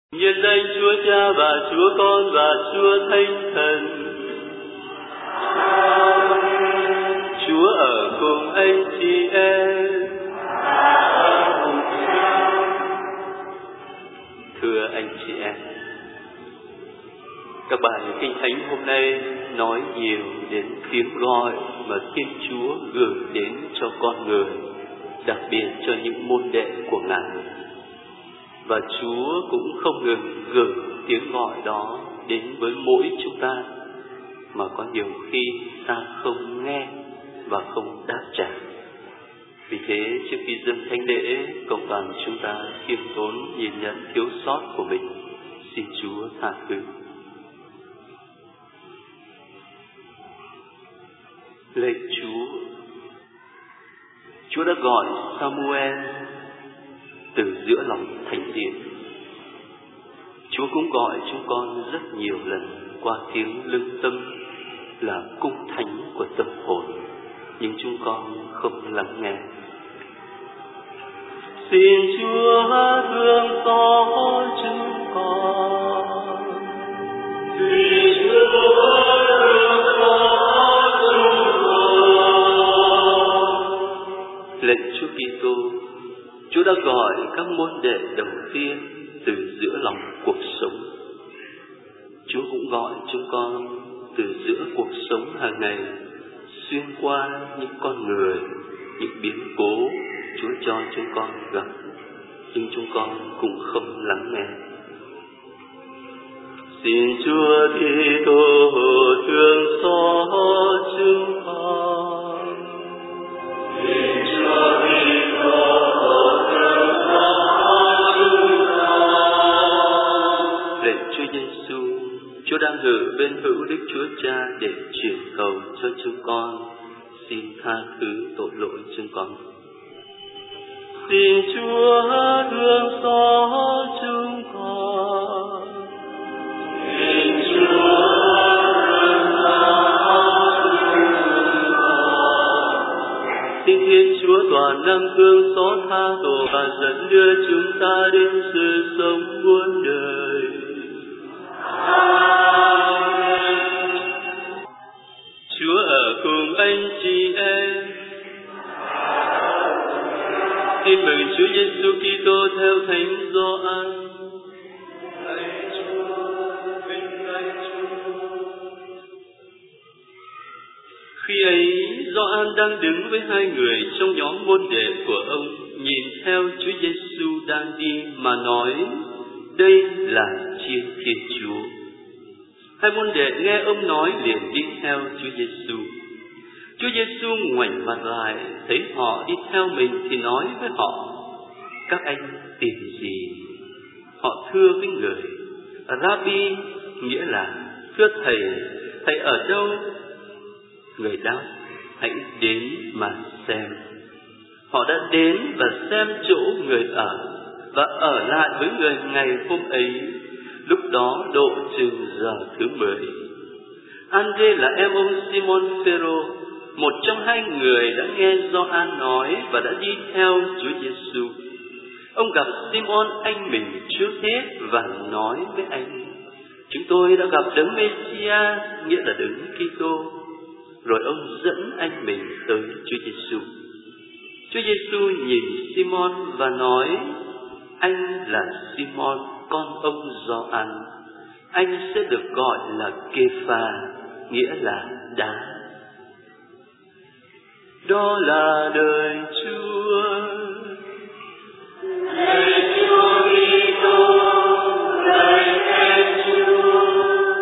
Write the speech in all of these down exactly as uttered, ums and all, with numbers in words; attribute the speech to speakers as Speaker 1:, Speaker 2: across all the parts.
Speaker 1: Nhân danh Chúa Cha và Chúa Con và Chúa Thánh Thần. Chúa ở cùng anh chị em. Thưa anh chị em, các bài kinh thánh hôm nay nói nhiều đến tiếng gọi mà Thiên Chúa gửi đến cho con người, đặc biệt cho những môn đệ của Ngài. Và Chúa cũng không ngừng gửi tiếng gọi đó đến với mỗi chúng ta, mà có nhiều khi ta không nghe và không đáp trả. Vì thế trước khi dâng thánh lễ, cộng đoàn chúng ta khiêm tốn nhìn nhận thiếu sót của mình, xin Chúa tha thứ. Lạy Chúa, Chúa đã gọi Samuel từ giữa lòng thánh điện. Chúa cũng gọi chúng con rất nhiều lần qua tiếng lương tâm là cung thánh của tâm hồn, nhưng chúng con không lắng nghe. Xin Chúa thương xót chúng con. Xin Chúa thương xót chúng con. Lạy Chúa Kitô, Chúa đã gọi các môn đệ đầu tiên từ giữa lòng cuộc sống. Chúa cũng gọi chúng con từ giữa cuộc sống hàng ngày, xuyên qua những con người, những biến cố Chúa cho chúng con gặp, nhưng chúng con cũng không lắng nghe. Xin Chúa Kitô thương xót chúng con. Xin Chúa Kitô Chúa đang ở bên hữu Đức Chúa Cha để chuyển cầu cho chúng con, xin tha thứ tội lỗi chúng con. Xin Chúa thương xót chúng con. Xin Chúa thương xót chúng con. Xin Thiên Chúa toàn năng thương xót tha tội và dẫn đưa chúng ta đến sự sống muôn đời. Chúa ở cùng anh chị em. Tin mừng Chúa Giêsu Kitô theo Thánh Gioan. Khi ấy, Gioan đang đứng với hai người trong nhóm môn đệ của ông, nhìn theo Chúa Giêsu đang đi mà nói: đây là Chiên Thiên Chúa. Hai môn đệ nghe ông nói liền đi theo Chúa Giêsu. Chúa Giêsu ngoảnh mặt lại, thấy họ đi theo mình thì nói với họ: các anh tìm gì? Họ thưa với người: Rabbi, nghĩa là thưa thầy, thầy ở đâu? Người đáp: hãy đến mà xem. Họ đã đến và xem chỗ người ở và ở lại với người ngày hôm ấy. Lúc đó độ chừng giờ thứ mười. Andrê là em ông Simon Phêrô, một trong hai người đã nghe Gioan nói và đã đi theo Chúa Giêsu. Ông gặp Simon anh mình trước hết và nói với anh: chúng tôi đã gặp Đấng Mê-si-a, nghĩa là Đấng Kitô. Rồi ông dẫn anh mình tới Chúa Giêsu. Chúa Giêsu nhìn Simon và nói: anh là Simon, con ông Gioan. Anh sẽ được gọi là Kê-pha, nghĩa là đá. Đó là lời Chúa. Lời Chúa Kitô, lời khen Chúa.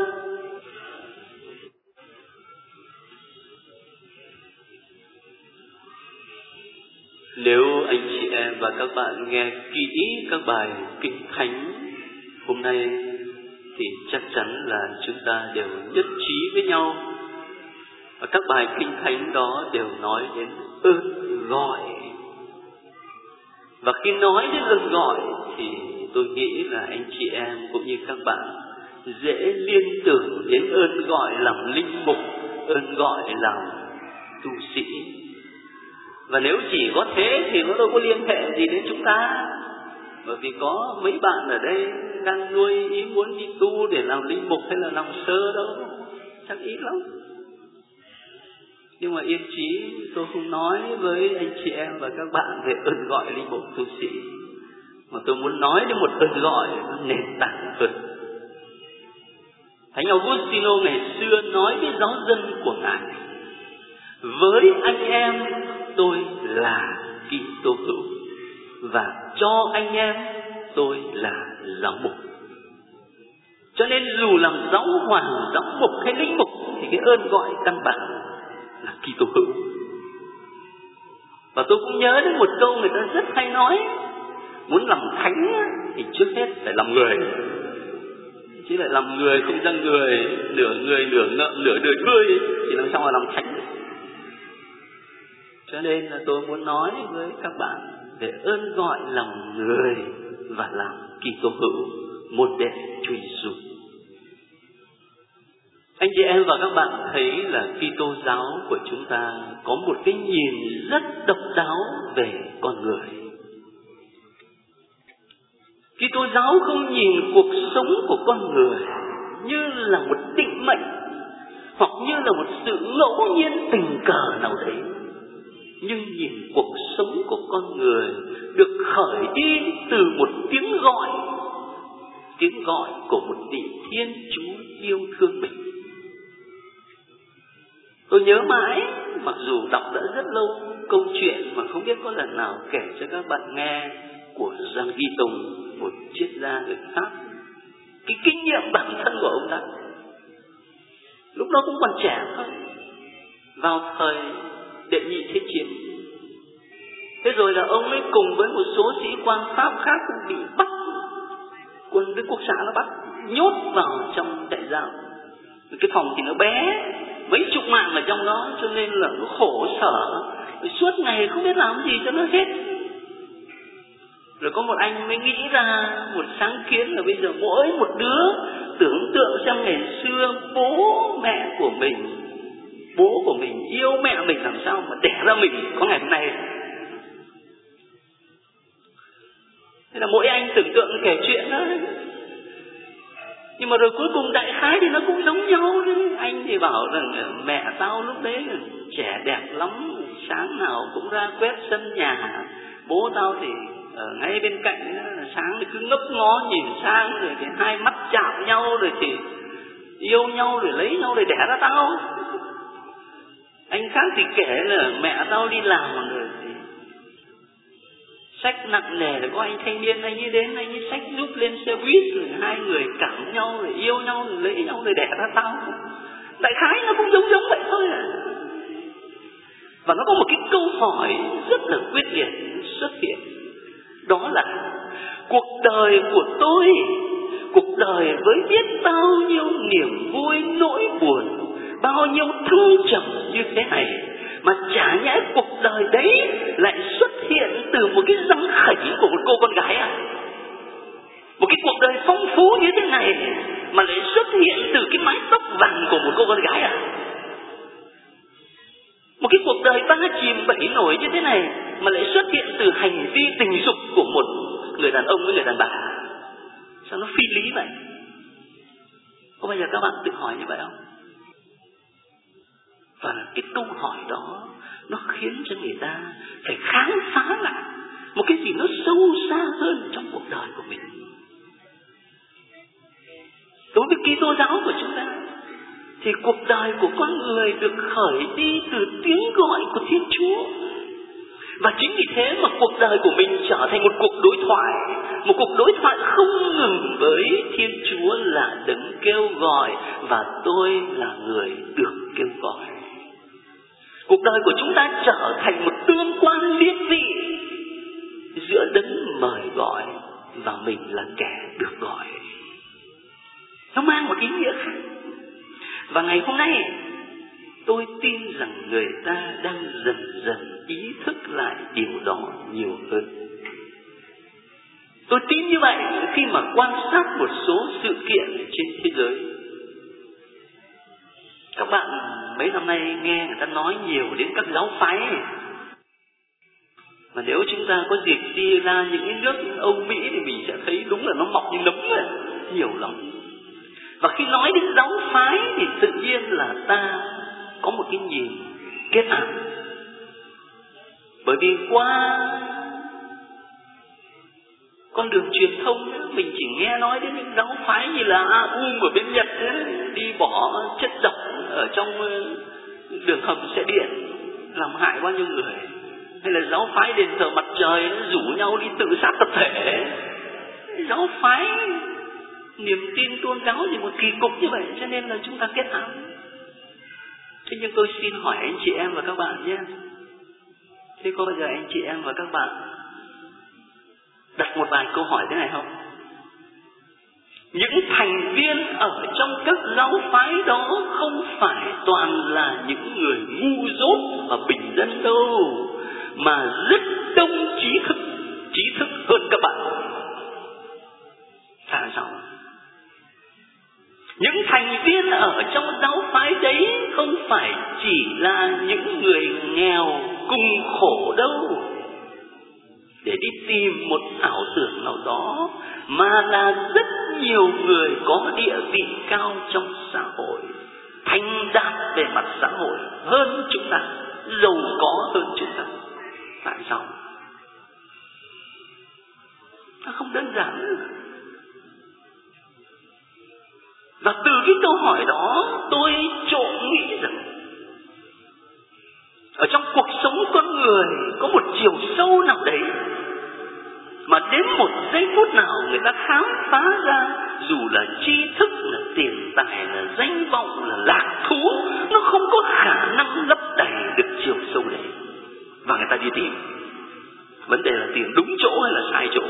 Speaker 1: Nếu anh chị em và các bạn nghe kỹ các bài kinh thánh hôm nay thì chắc chắn là chúng ta đều nhất trí với nhau. Và các bài kinh thánh đó đều nói đến ơn gọi. Và khi nói đến ơn gọi thì tôi nghĩ là anh chị em cũng như các bạn dễ liên tưởng đến ơn gọi làm linh mục, ơn gọi làm tu sĩ. Và nếu chỉ có thế thì nó đâu có liên hệ gì đến chúng ta. Bởi vì có mấy bạn ở đây đang nuôi ý muốn đi tu để làm linh mục hay là làm sơ đâu, chắc ít lắm. Nhưng mà yên chí, tôi không nói với anh chị em và các bạn về ơn gọi linh mục tu sĩ, mà tôi muốn nói đến một ơn gọi nền tảng hơn. Thánh Augustino ngày xưa nói với giáo dân của Ngài: với anh em tôi là Kitô hữu, và cho anh em tôi là giáo mục. Cho nên dù làm giáo hoàng, giáo mục hay linh mục thì cái ơn gọi căn bản là Kitô hữu. Và tôi cũng nhớ đến một câu người ta rất hay nói: muốn làm thánh thì trước hết phải làm người, chứ lại làm người không ra người, nửa người nửa ngợm nửa đời người thì làm sao mà làm thánh được. Cho nên là tôi muốn nói với các bạn về ơn gọi làm người và làm Kitô hữu, môn đệ Chúa Giêsu. Anh chị em và các bạn thấy là Kitô giáo của chúng ta có một cái nhìn rất độc đáo về con người. Kitô giáo không nhìn cuộc sống của con người như là một định mệnh hoặc như là một sự ngẫu nhiên tình cờ nào đấy, nhưng nhìn cuộc sống của con người được khởi đi từ một tiếng gọi, tiếng gọi của một vị Thiên Chúa yêu thương mình. Tôi nhớ mãi, mặc dù đọc đã rất lâu, câu chuyện mà không biết có lần nào kể cho các bạn nghe của Giang Ghi Tùng, một triết gia người Pháp. Cái kinh nghiệm bản thân của ông ta lúc đó cũng còn trẻ thôi, vào thời đệ nhị thế chiến. Thế rồi là ông ấy cùng với một số sĩ quan Pháp khác cũng bị bắt, quân Đức Quốc xã nó bắt, nhốt vào trong trại giam. Cái phòng thì nó bé, mấy chục mạng ở trong đó, cho nên là nó khổ sở, suốt ngày không biết làm gì cho nó hết. Rồi có một anh mới nghĩ ra một sáng kiến là bây giờ mỗi một đứa tưởng tượng xem ngày xưa bố mẹ của mình, bố của mình yêu mẹ mình làm sao mà đẻ ra mình có ngày hôm nay. Thế là mỗi anh tưởng tượng kể chuyện đó. Nhưng mà rồi cuối cùng đại khái thì nó cũng giống nhau đấy. Anh thì bảo rằng mẹ tao lúc đấy trẻ đẹp lắm, sáng nào cũng ra quét sân nhà. Bố tao thì ở ngay bên cạnh, sáng thì cứ ngấp ngó nhìn sang, rồi thì hai mắt chạm nhau, rồi thì yêu nhau, rồi lấy nhau để đẻ ra tao. Anh khác thì kể là mẹ tao đi làm rồi thì xách nặng nề, rồi có anh thanh niên anh ấy đến, anh ấy xách giúp lên xe buýt, rồi hai người cảm nhau, rồi yêu nhau, rồi lấy nhau, rồi đẻ ra tao. Đại khái nó cũng giống giống vậy thôi à. Và nó có một cái câu hỏi rất là quyết liệt xuất hiện, đó là cuộc đời của tôi, cuộc đời với biết bao nhiêu niềm vui nỗi buồn, bao nhiêu thăng trầm như thế này, mà chả nhẽ cuộc đời đấy lại xuất hiện từ một cái răng khẩy của một cô con gái à? Một cái cuộc đời phong phú như thế này mà lại xuất hiện từ cái mái tóc vàng của một cô con gái à? Một cái cuộc đời ba chìm bảy nổi như thế này mà lại xuất hiện từ hành vi tình dục của một người đàn ông với người đàn bà, sao nó phi lý vậy? Có bao giờ các bạn tự hỏi như vậy không? Và cái câu hỏi đó nó khiến cho người ta phải khám phá lại một cái gì nó sâu xa hơn trong cuộc đời của mình. Đối với Kitô giáo của chúng ta thì cuộc đời của con người được khởi đi từ tiếng gọi của Thiên Chúa. Và chính vì thế mà cuộc đời của mình trở thành một cuộc đối thoại, một cuộc đối thoại không ngừng với Thiên Chúa là đấng kêu gọi, và tôi là người được kêu gọi. Cuộc đời của chúng ta trở thành một tương quan liên vị giữa đấng mời gọi và mình là kẻ được gọi. Nó mang một ý nghĩa khác. Và ngày hôm nay tôi tin rằng người ta đang dần dần ý thức lại điều đó nhiều hơn. Tôi tin như vậy khi mà quan sát một số sự kiện trên thế giới. Các bạn mấy năm nay nghe người ta nói nhiều đến các giáo phái. Mà nếu chúng ta có dịp đi ra những cái nước Âu Mỹ thì mình sẽ thấy đúng là nó mọc như nấm ấy, nhiều lắm. Và khi nói đến giáo phái thì tự nhiên là ta có một cái nhìn kết áp. Bởi vì qua con đường truyền thông ấy, mình chỉ nghe nói đến những giáo phái như là a u em ở bên Nhật ấy, đi bỏ chất độc ở trong đường hầm xe điện làm hại bao nhiêu người, hay là giáo phái đền thờ mặt trời rủ nhau đi tự sát tập thể. Giáo phái niềm tin tôn giáo gì một kỳ cục như vậy, cho nên là chúng ta kết ám. Thế nhưng tôi xin hỏi anh chị em và các bạn nhé, thế có bao giờ anh chị em và các bạn đặt một vài câu hỏi thế này không? Những thành viên ở trong các giáo phái đó không phải toàn là những người ngu dốt và bình dân đâu, mà rất đông trí thức, trí thức hơn các bạn. Tại sao? Những thành viên ở trong giáo phái đấy không phải chỉ là những người nghèo cùng khổ đâu để đi tìm một ảo tưởng nào đó, mà là rất nhiều người có địa vị cao trong xã hội, thành đạt về mặt xã hội hơn chúng ta, giàu có hơn chúng ta. Tại sao? Nó không đơn giản. Và từ cái câu hỏi đó tôi trộm nghĩ rằng ở trong cuộc sống con người có một chiều sâu nào đấy mà đến một giây phút nào người ta khám phá ra, dù là tri thức, là tiền tài, là danh vọng, là lạc thú, nó không có khả năng lấp đầy được chiều sâu đấy, và người ta đi tìm. Vấn đề là tìm đúng chỗ hay là sai chỗ.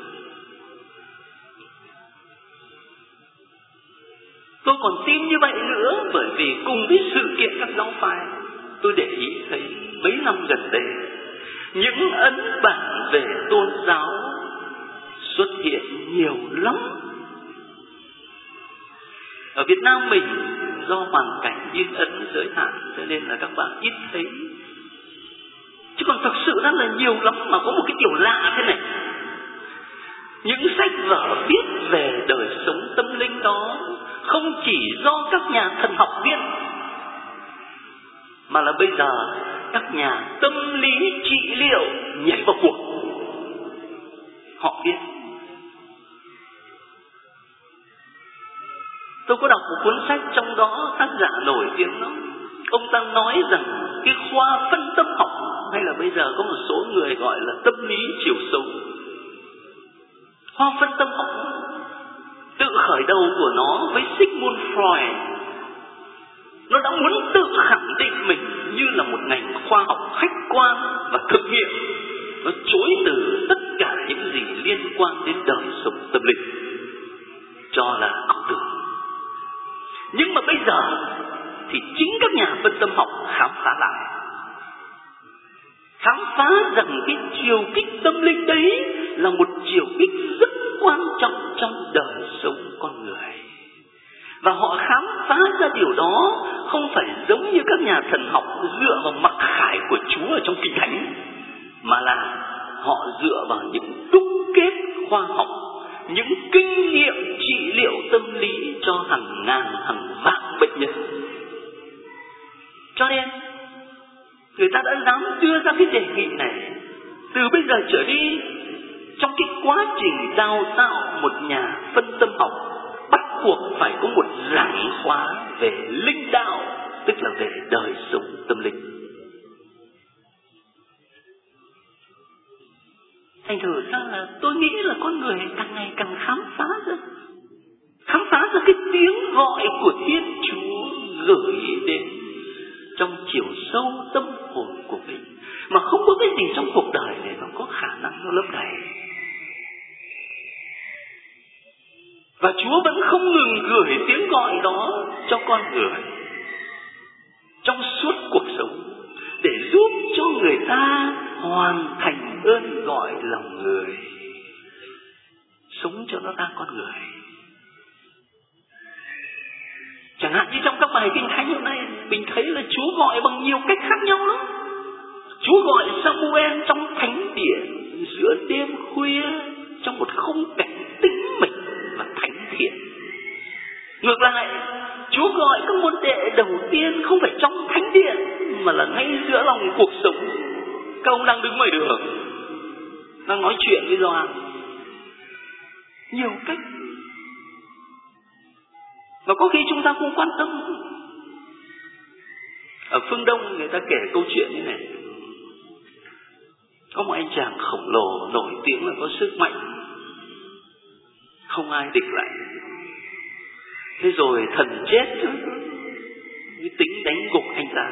Speaker 1: Tôi còn tin như vậy nữa, bởi vì cùng với sự kiện các giáo phái, tôi để ý thấy mấy năm gần đây những ấn bản về tôn giáo xuất hiện nhiều lắm. Ở Việt Nam mình do hoàn cảnh in ấn giới hạn cho nên là các bạn ít thấy, chứ còn thực sự rất là nhiều lắm. Mà có một cái điều lạ thế này, những sách vở viết về đời sống tâm linh đó không chỉ do các nhà thần học viết, mà là bây giờ các nhà tâm lý trị liệu nhảy vào cuộc, họ viết. Tôi có đọc một cuốn sách, trong đó tác giả nổi tiếng lắm. Ông ta nói rằng cái khoa phân tâm học, hay là bây giờ có một số người gọi là tâm lý chiều sâu, khoa phân tâm học tự khởi đầu của nó với Sigmund Freud. Nó đã muốn tự khẳng định mình như là một ngành khoa học khách quan và thực nghiệm. Nó chối từ tất cả những gì liên quan đến đời sống tâm linh, cho là ảo tưởng. Nhưng mà bây giờ thì chính các nhà phân tâm học khám phá lại, khám phá rằng cái chiều kích tâm linh đấy là một chiều kích rất quan trọng trong đời sống con người. Và họ khám phá ra điều đó không phải giống như các nhà thần học dựa vào mặc khải của Chúa ở trong Kinh Thánh, mà là họ dựa vào những đúc kết khoa học, những kinh nghiệm trị liệu tâm lý cho hàng ngàn, hàng vạn bệnh nhân. Cho nên người ta đã dám đưa ra cái đề nghị này. Từ bây giờ trở đi, trong cái quá trình đào tạo một nhà phân tâm học, bắt buộc phải có một giảng khóa về linh đạo, tức là về đời sống tâm linh. Thành thử ra là tôi nghĩ là con người càng ngày càng khám phá ra, khám phá ra cái tiếng gọi của Thiên Chúa gửi đến trong chiều sâu tâm hồn của mình, mà không có cái gì trong cuộc đời này nó có khả năng nó lấp đầy. Và Chúa vẫn không ngừng gửi tiếng gọi đó cho con người trong suốt cuộc sống, để giúp cho người ta hoàn thành ơn gọi lòng người, sống cho nó ra con người. Chẳng hạn như trong các bài Kinh Thánh hôm nay, mình thấy là Chúa gọi bằng nhiều cách khác nhau lắm.
Speaker 2: Chúa gọi Samuel trong thánh điện giữa đêm khuya, trong một khung cảnh tĩnh mịch và thánh thiện. Ngược lại, Chúa gọi các môn đệ đầu tiên không phải trong thánh điện, mà là ngay giữa lòng cuộc sống. Các ông đang đứng ngoài đường, đang nói chuyện với Gioan nhiều cách mà có khi chúng ta không quan tâm. Ở phương Đông người ta kể câu chuyện như này. Có một anh chàng khổng lồ nổi tiếng là có sức mạnh, không ai địch lại. Thế rồi thần chết cái tính đánh gục anh ta,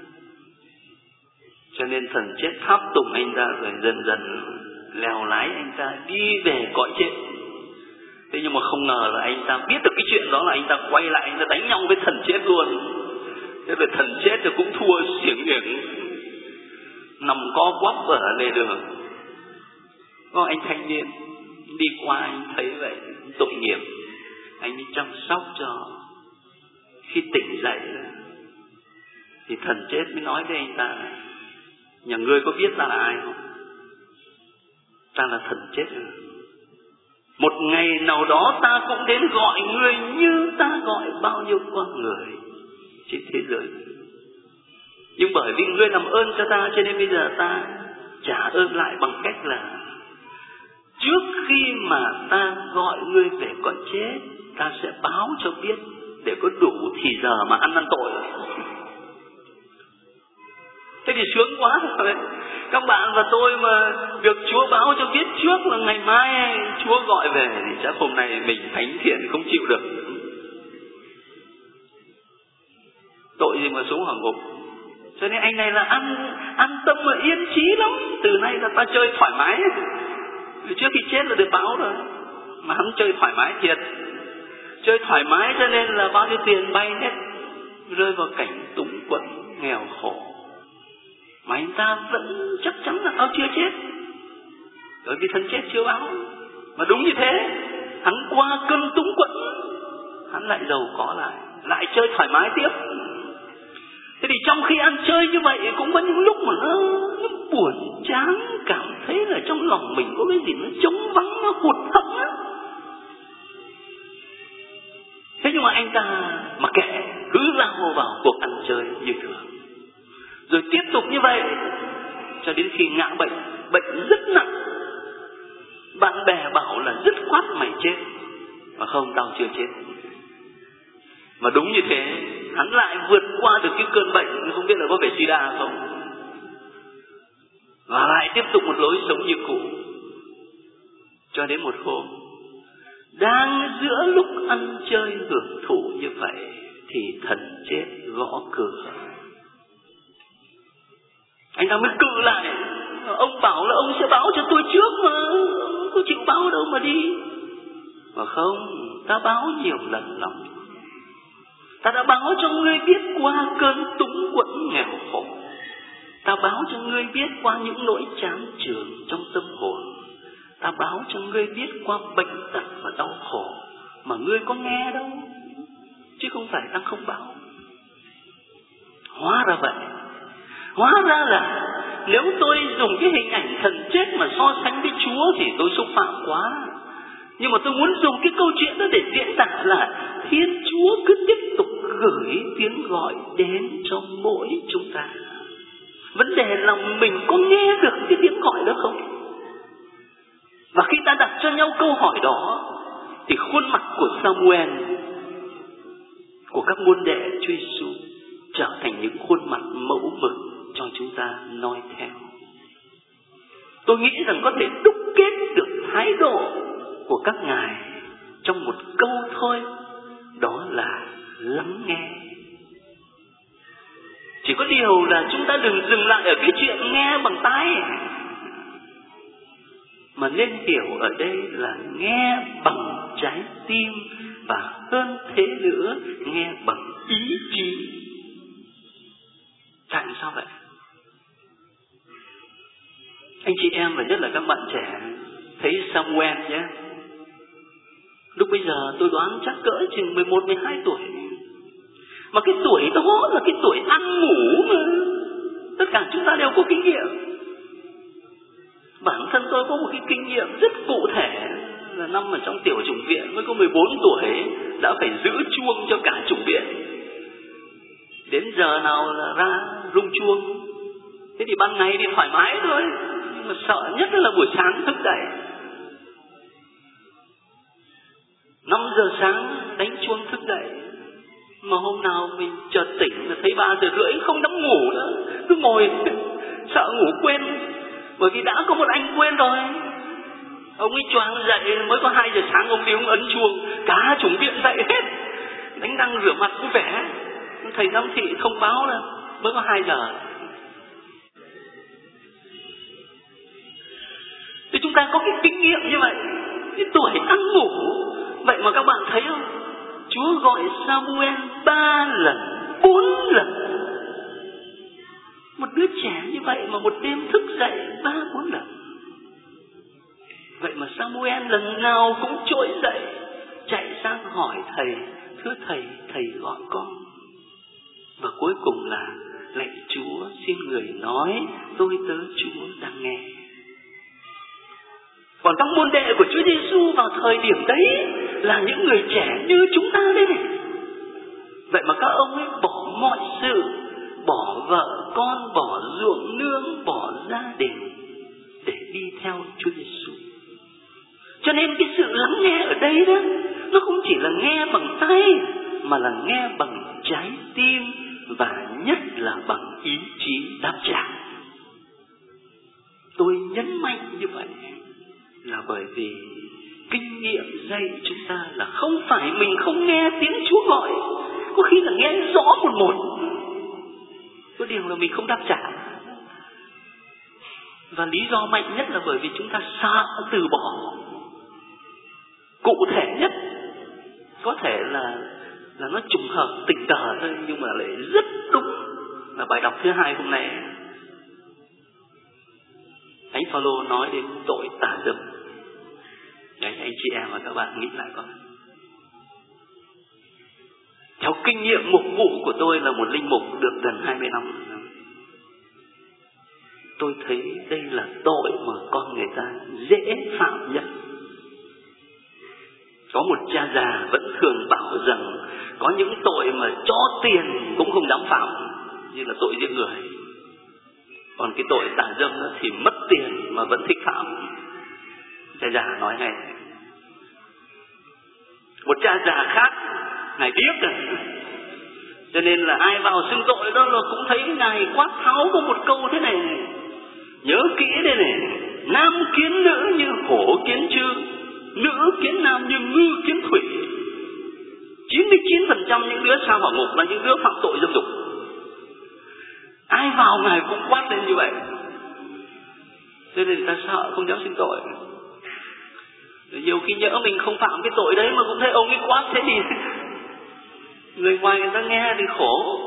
Speaker 2: cho nên thần chết tháp tùng anh ta, rồi dần dần lèo lái anh ta đi về cõi chết. Thế nhưng mà không ngờ là anh ta biết được cái chuyện đó, là anh ta quay lại, anh ta đánh nhau với thần chết luôn. Thế rồi thần chết thì cũng thua xiển miệng, nằm co quắp ở lề đường. Có anh thanh niên đi qua, anh thấy vậy tội nghiệp, anh đi chăm sóc cho. Khi tỉnh dậy thì thần chết mới nói với anh ta: nhà ngươi có biết ta là ai không? Ta là thần chết. Một ngày nào đó ta cũng đến gọi ngươi như ta gọi bao nhiêu con người trên thế giới. Nhưng bởi vì ngươi làm ơn cho ta, cho nên bây giờ ta trả ơn lại bằng cách là trước khi mà ta gọi ngươi về cõi chết, ta sẽ báo cho biết để có đủ thì giờ mà ăn năn tội. Thế thì sướng quá rồi. Các bạn và tôi mà được Chúa báo cho biết trước là ngày mai Chúa gọi về, thì chắc hôm nay mình thánh thiện không chịu được. Tội gì mà xuống hỏa ngục. Cho nên anh này là ăn an tâm và yên trí lắm. Từ nay là ta chơi thoải mái. Trước khi chết là được báo rồi, mà hắn chơi thoải mái thiệt. Chơi thoải mái cho nên là bao nhiêu tiền bay hết, rơi vào cảnh túng quẫn nghèo khổ. Mà anh ta vẫn chắc chắn là tao chưa chết, bởi vì thần chết chưa báo. Mà đúng như thế, hắn qua cơn túng quẫn, hắn lại giàu có lại, lại chơi thoải mái tiếp. Thế thì trong khi ăn chơi như vậy, cũng có những lúc mà nó, nó buồn chán, cảm thấy là trong lòng mình có cái gì nó trống vắng, nó hụt hẫng á. Thế nhưng mà anh ta mặc kệ, cứ lao vào cuộc ăn chơi như thường, rồi tiếp tục như vậy cho đến khi ngã bệnh, bệnh rất nặng. Bạn bè bảo là dứt khoát mày chết, mà không, tao chưa chết. Mà đúng như thế, hắn lại vượt qua được cái cơn bệnh, không biết là có phải sida không, và lại tiếp tục một lối sống như cũ. Cho đến một hôm, đang giữa lúc ăn chơi hưởng thụ như vậy, thì thần chết gõ cửa. Anh ta mới cự lại: ông bảo là ông sẽ báo cho tôi trước mà, ông có chịu báo đâu mà đi. Mà không, ta báo nhiều lần lắm. Ta đã báo cho ngươi biết qua cơn túng quẫn nghèo khổ. Ta báo cho ngươi biết qua những nỗi chán chường trong tâm hồn. Ta báo cho ngươi biết qua bệnh tật và đau khổ, mà ngươi có nghe đâu, chứ không phải ta không báo. Hóa ra vậy. Hóa ra là nếu tôi dùng cái hình ảnh thần chết mà so sánh với Chúa thì tôi xúc phạm quá. Nhưng mà tôi muốn dùng cái câu chuyện đó để diễn tả là Thiên Chúa cứ tiếp tục gửi tiếng gọi đến cho mỗi chúng ta. Vấn đề là mình có nghe được cái tiếng gọi đó không? Và khi ta đặt cho nhau câu hỏi đó, thì khuôn mặt của Samuel, của các môn đệ Chúa Giêsu trở thành những khuôn mặt mẫu mực cho chúng ta noi theo. Tôi nghĩ rằng có thể đúc kết được thái độ của các ngài trong một câu thôi, đó là lắng nghe. Chỉ có điều là chúng ta đừng dừng lại ở cái chuyện nghe bằng tai, mà nên hiểu ở đây là nghe bằng trái tim, và hơn thế nữa, nghe bằng ý chí. Tại sao vậy? Anh chị em và nhất là các bạn trẻ thấy Samuel nhé. Lúc bây giờ tôi đoán chắc cỡ chừng mười một, mười hai tuổi. Mà cái tuổi đó là cái tuổi ăn ngủ mà. Tất cả chúng ta đều có kinh nghiệm. Bản thân tôi có một cái kinh nghiệm rất cụ thể là năm ở trong tiểu chủng viện mới có mười bốn tuổi đã phải giữ chuông cho cả chủng viện. Đến giờ nào là ra rung chuông. Thế thì ban ngày thì thoải mái thôi, nhưng mà sợ nhất là buổi sáng thức dậy. năm giờ sáng đánh chuông thức dậy. Mà hôm nào mình chợt tỉnh là thấy ba giờ rưỡi không dám ngủ nữa, cứ ngồi sợ ngủ quên. Bởi vì đã có một anh quên rồi. Ông ấy choàng dậy mới có hai giờ sáng, ông đi ông ấn chuông, cả chủng viện dậy hết, đánh răng rửa mặt vui vẻ. Thầy giám thị thông báo là mới có hai giờ. Thì chúng ta có cái kinh nghiệm như vậy, cái tuổi ăn ngủ. Vậy mà các bạn thấy không? Chúa gọi Samuel ba lần, bốn lần. Một đứa trẻ như vậy mà một đêm thức dậy ba bốn lần. Vậy mà Samuel lần nào cũng trỗi dậy, chạy sang hỏi thầy: thưa thầy, thầy gọi con. Và cuối cùng là: lạy Chúa, xin người nói, tôi tớ Chúa đang nghe. Còn các môn đệ của Chúa Giêsu vào thời điểm đấy là những người trẻ như chúng ta đây này. Vậy mà các ông ấy bỏ mọi sự, bỏ vợ con, bỏ ruộng nương, bỏ gia đình để đi theo Chúa Giêsu. Cho nên cái sự lắng nghe ở đây đó, nó không chỉ là nghe bằng tay, mà là nghe bằng trái tim, và nhất là bằng ý chí đáp trả. Tôi nhấn mạnh như vậy là bởi vì kinh nghiệm dạy chúng ta là không phải mình không nghe tiếng Chúa gọi, có khi là nghe rõ một một, có điều là mình không đáp trả. Và lý do mạnh nhất là bởi vì chúng ta sợ từ bỏ. Cụ thể nhất có thể là là nó trùng hợp tình cờ thôi, nhưng mà lại rất đúng là bài đọc thứ hai hôm nay. Thánh Phaolô nói đến tội tà dâm. Đấy, anh chị em và các bạn nghĩ lại coi. Theo kinh nghiệm mục vụ của tôi là một linh mục được gần hai mươi năm, tôi thấy đây là tội mà con người ta dễ phạm nhất. Có một cha già vẫn thường bảo rằng có những tội mà cho tiền cũng không dám phạm, như là tội giết người. Còn cái tội tà dâm thì mất tiền mà vẫn thích phạm. Cha già nói này. Một cha già khác, ngài biết rồi, cho nên là ai vào xưng tội đó là cũng thấy ngài quát tháo có một câu thế này: nhớ kỹ đây này, nam kiến nữ như hổ kiến chư, nữ kiến nam như ngư kiến thủy. chín mươi chín phần trăm những đứa sa hỏa ngục là những đứa phạm tội dâm dục. Ai vào ngài cũng quát lên như vậy, cho nên ta sợ không dám xưng tội. Nhiều khi nhỡ mình không phạm cái tội đấy mà cũng thấy ông ấy quát, thế thì người ngoài người ta nghe thì khổ.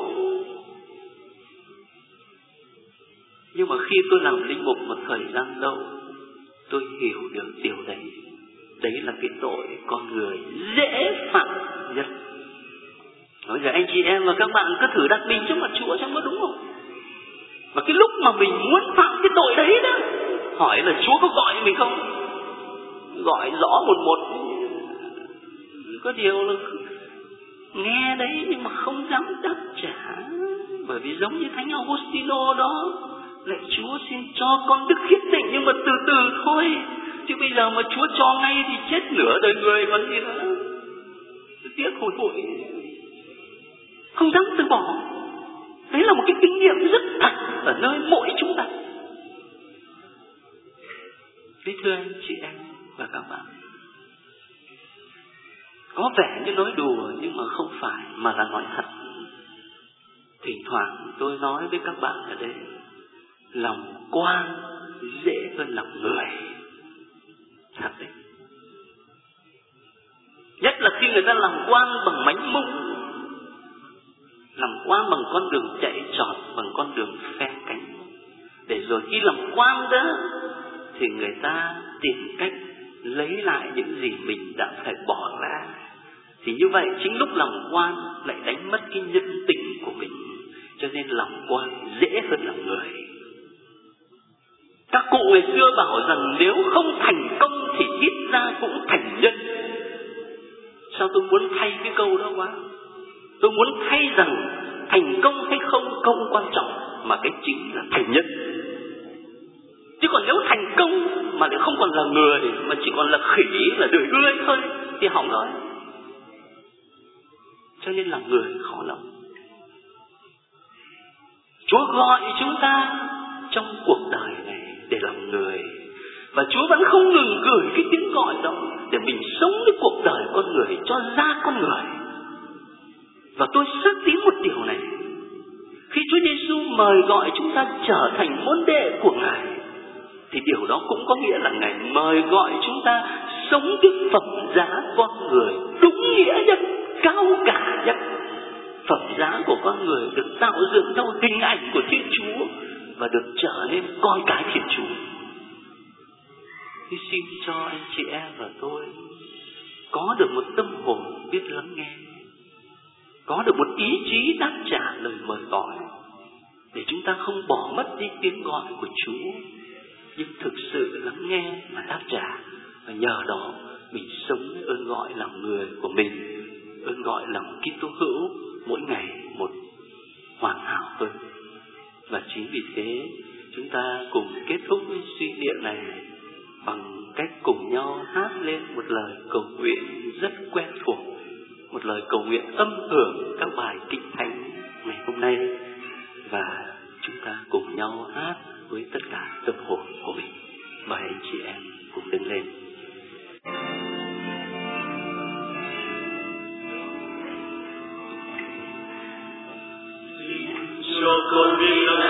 Speaker 2: Nhưng mà khi tôi làm linh mục một thời gian lâu, tôi hiểu được điều đấy. Đấy là cái tội con người dễ phạm nhất. Nói giờ anh chị em và các bạn cứ thử đặt mình trước mặt Chúa xem có đúng không? Và cái lúc mà mình muốn phạm cái tội đấy đó, hỏi là Chúa có gọi mình không? Gọi rõ một một, có điều là nghe đấy nhưng mà không dám đáp trả. Bởi vì giống như Thánh Augustino đó: lạy Chúa xin cho con đức khiết tịnh, nhưng mà từ từ thôi, chứ bây giờ mà Chúa cho ngay thì chết nửa đời người còn gì nữa. Tiếc hủi hủi, không dám từ bỏ. Đấy là một cái kinh nghiệm rất thật ở nơi mỗi chúng ta. Thế thưa anh chị em và các bạn, có vẻ như nói đùa nhưng mà không phải, mà là nói thật. Thỉnh thoảng tôi nói với các bạn ở đây, lòng quan dễ hơn lòng người. Thật đấy. Nhất là khi người ta làm quan bằng mánh mung, làm quan bằng con đường chạy trọt, bằng con đường phe cánh, để rồi khi làm quan đó thì người ta tìm cách lấy lại những gì mình đã phải bỏ ra. Thì như vậy chính lúc làm quan lại đánh mất cái nhân tính của mình. cho nên lòng quan dễ hơn lòng người. Các cụ ngày xưa bảo rằng nếu không thành công thì ít ra cũng thành nhân. Sao tôi muốn thay cái câu đó quá? Tôi muốn thay rằng thành công hay không không quan trọng, mà cái chính là thành nhân. Chứ còn nếu thành công mà lại không còn là người, mà chỉ còn là khỉ, là đời ươi thôi, thì hỏng rồi. Cho nên là người khó lắm. Chúa gọi chúng ta trong cuộc đời này để làm người, và Chúa vẫn không ngừng gửi cái tiếng gọi đó để mình sống cái cuộc đời con người, cho ra con người. Và tôi xác tín một điều này: khi Chúa Giêsu mời gọi chúng ta trở thành môn đệ của Ngài, thì điều đó cũng có nghĩa là Ngài mời gọi chúng ta sống cái phẩm giá con người đúng nghĩa nhất, cao cả nhất. Phẩm giá của con người được tạo dựng theo hình ảnh của Thiên Chúa và được trở nên con cái Thiên Chúa. Thì xin cho anh chị em và tôi có được một tâm hồn biết lắng nghe, có được một ý chí đáp trả lời mời gọi, để chúng ta không bỏ mất đi tiếng gọi của Chúa, nhưng thực sự lắng nghe và đáp trả. Và nhờ đó mình sống ơn gọi làm người của mình, ơn gọi làm Kitô hữu mỗi ngày một hoàn hảo hơn. Và chính vì thế chúng ta cùng kết thúc với suy niệm này bằng cách cùng nhau hát lên một lời cầu nguyện rất quen thuộc, một lời cầu nguyện âm hưởng các bài kinh thánh ngày hôm nay. Và chúng ta cùng nhau hát với tất cả tâm hồn của mình. Mời anh chị em cùng đứng lên.
Speaker 1: Cho con biết